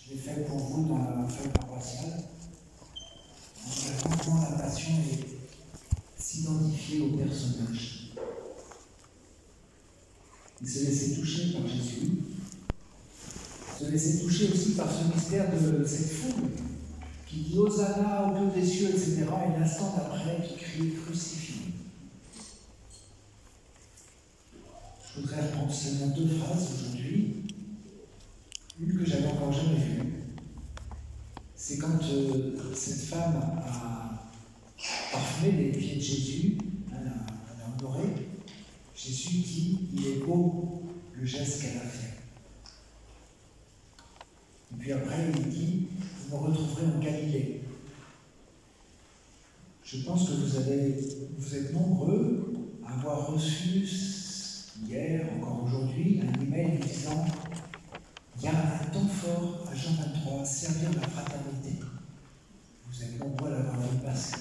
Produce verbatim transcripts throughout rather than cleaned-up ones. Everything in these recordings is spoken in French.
je l'ai fait pour vous dans la feuille paroissiale. Comment la passion est s'identifier au personnage. Il se laissait toucher par Jésus, se laissait toucher aussi par ce mystère de cette foule qui dit Hosanna au Dieu des cieux, et cetera, et l'instant d'après qui crie crucifié. Je voudrais reprendre seulement deux phrases aujourd'hui. Une que j'avais encore jamais vue. C'est quand euh, cette femme a parfumé les pieds de Jésus, elle a, elle a honoré. Jésus dit, il est beau le geste qu'elle a fait. Et puis après, il dit, vous me retrouverez en Galilée. Je pense que vous, avez, vous êtes nombreux à avoir reçu hier, encore aujourd'hui, un email disant il y a un temps fort à Jean vingt-trois, servir la fraternité. Vous êtes nombreux à l'avoir vu passer.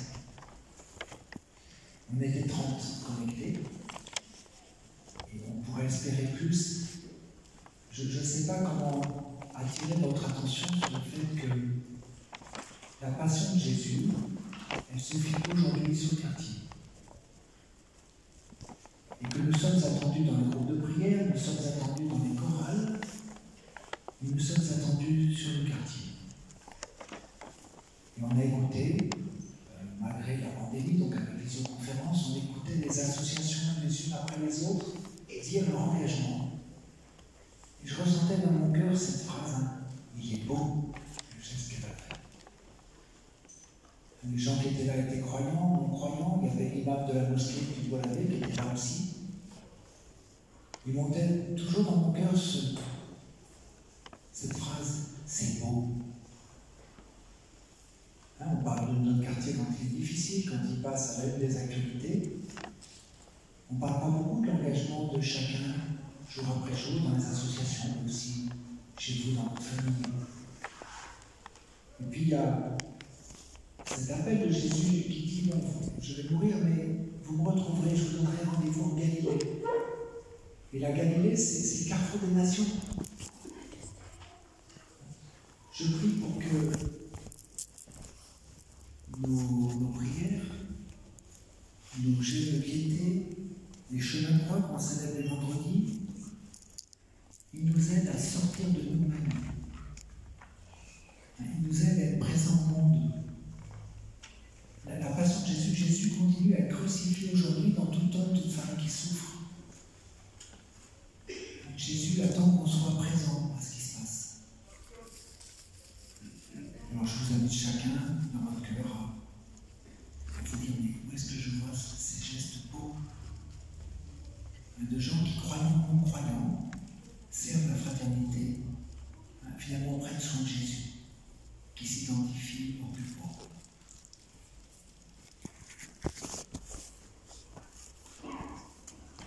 On était trente connectés. Et on pourrait espérer plus. Je ne sais pas comment attirer votre attention sur le fait que la passion de Jésus, elle se vit aujourd'hui sur le quartier. Et que nous sommes attendus dans les groupes de prière, nous sommes attendus dans les chorales, et nous sommes attendus sur le quartier. Et on a écouté, euh, malgré la pandémie, donc à la visioconférence, on écoutait les associations les unes après les autres dire leur engagement. Et je ressentais dans mon cœur cette phrase, hein, il est beau le geste qu'elle a fait. Les gens qui étaient là étaient croyants, non croyants, il y avait l'imam de la mosquée du Bois-l'Abbé qui était là aussi. Il montait toujours dans mon cœur ce, cette phrase, c'est beau. Hein, on parle de notre quartier quand il est difficile, quand il passe à l'aide des actualités. On ne parle pas beaucoup de l'engagement de chacun, jour après jour, dans les associations, mais aussi chez vous, dans votre famille. Et puis il y a cet appel de Jésus qui dit, bon, je vais mourir, mais vous me retrouverez, je vous donnerai rendez-vous en Galilée. Et la Galilée, c'est, c'est le carrefour des nations. Je prie pour que nos, nos prières, nos gestes de piété, les chemins de croix qu'on célèbre les vendredis, ils nous aident à sortir de nous-mêmes. Ils nous aident à être présents au monde. La, la passion de Jésus, Jésus continue à être crucifié aujourd'hui dans tout homme, toute femme qui souffre. Jésus attend qu'on soit présent à ce qui se passe. Alors je vous invite chacun dans votre cœur à vous dire, mais où est-ce que je vois ces gestes beaux de gens qui croient non croyants,